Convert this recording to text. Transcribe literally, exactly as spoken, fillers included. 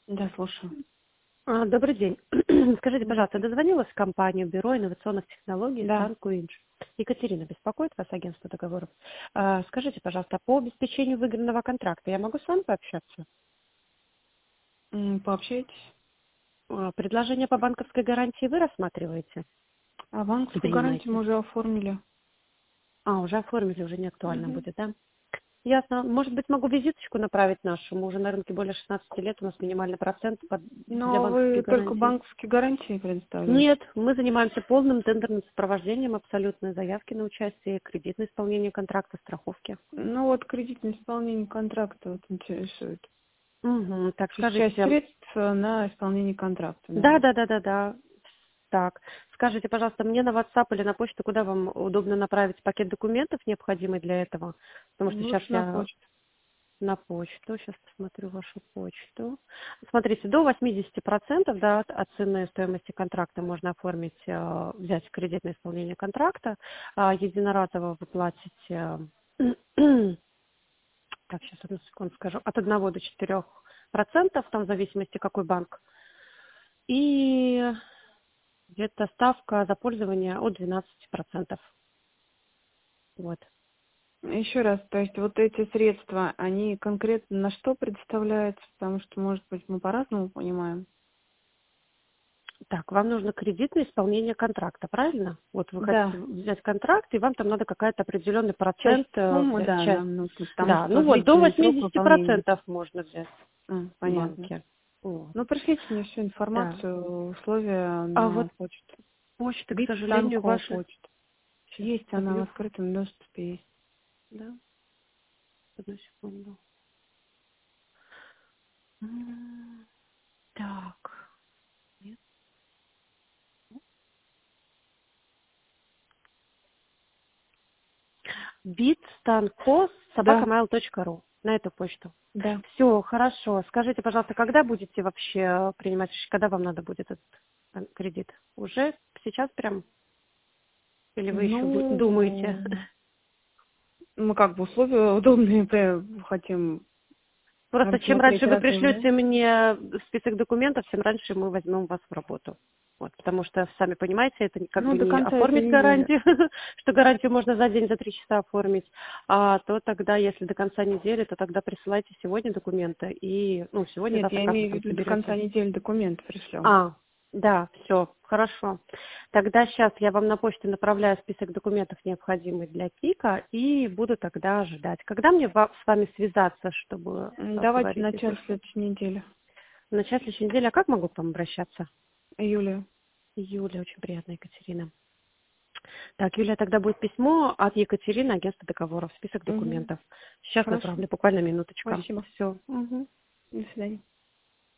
Да, слушаю. А, Добрый день. Скажите, пожалуйста, Здравствуйте. дозвонилась в компанию Бюро инновационных технологий Да. Сан Куинж. Екатерина, беспокоит вас агентство договоров? А, Скажите, пожалуйста, по обеспечению выигранного контракта я могу с вами пообщаться? М, Пообщайтесь. А, Предложение по банковской гарантии вы рассматриваете А и банковскую гарантию мы принимаете? уже оформили. А, уже оформили, уже не актуально Мгм. будет, да? Ясно. Может быть, могу визиточку направить нашу? Мы уже на рынке более шестнадцати лет, у нас минимальный процент под- для Но вы банковских только гарантий. банковские гарантии предоставляете? Нет, мы занимаемся полным тендерным сопровождением абсолютной заявки на участие, кредитное исполнение контракта, страховки. Ну вот кредитное исполнение контракта вот интересует. Угу, так То есть часть скажите, средств э, на исполнение контракта да, надо. да, да, да, да. Так, скажите, пожалуйста, мне на WhatsApp или на почту, куда вам удобно направить пакет документов, необходимый для этого? Потому что сейчас Лучше на я почту. на почту, сейчас посмотрю вашу почту. Смотрите, до восьмидесяти процентов да, от, от цены стоимости контракта можно оформить, э, взять кредитное исполнение контракта. А единоразово вы платите, так, сейчас одну секунду скажу, от одного до четырёх процентов, там в зависимости какой банк. И где-то ставка за пользование от двенадцати процентов. Вот. Еще раз, то есть вот эти средства, они конкретно на что предоставляются? Потому что, может быть, мы по-разному понимаем. Так, вам нужно кредитное исполнение контракта, правильно? Вот вы хотите Да. взять контракт, и вам там надо какой-то определенный Часть процент э, суммы, взять, да, часть. нам нужно, потому Да, что ну вот до длительный срок восьмидесяти выполнения. процентов можно взять А, в понятно. банке. Вот. Ну, пришлите мне всю Да. информацию, условия А вот на почту. почта, к сожалению, Битстанкова ваша... почта. Сейчас Есть она в забью. открытом доступе есть. Да, одну секунду. М, Так. Нет. Битстанко собака Да, mail точка ру. На эту почту. да. Все, хорошо. Скажите, пожалуйста, когда будете вообще э, принимать решение, когда вам надо будет этот э, кредит? Уже сейчас прям? Или вы еще бу- думаете? Ну, мы как бы условия удобные э, хотим Просто чем рассмотреть раньше вы разные пришлете варианты. мне список документов, тем раньше мы возьмем вас в работу. Вот, потому что, сами понимаете, это не- как Ну, бы до не конца этой оформить недели. гарантию, что гарантию можно за день, за три часа оформить, а то тогда, если до конца недели, то тогда присылайте сегодня документы и, ну, Нет, сегодня-завтра, я как вы имею в там виду до конца соберете. недели документ пришлем. А, да, все, хорошо. Тогда сейчас я вам на почту направляю список документов, необходимых для КИКа, и буду тогда ожидать. Когда мне ва- с вами связаться, чтобы М, Давайте в обговорить, если начале что? следующей недели. В начале следующей недели, а как могу к вам обращаться? Юлия. Юлия, очень приятно, Екатерина. Так, Юлия, тогда будет письмо от Екатерины, агентства договоров, список Угу. документов. Сейчас Хорошо. направлю, буквально минуточка. Спасибо. Все. До свидания.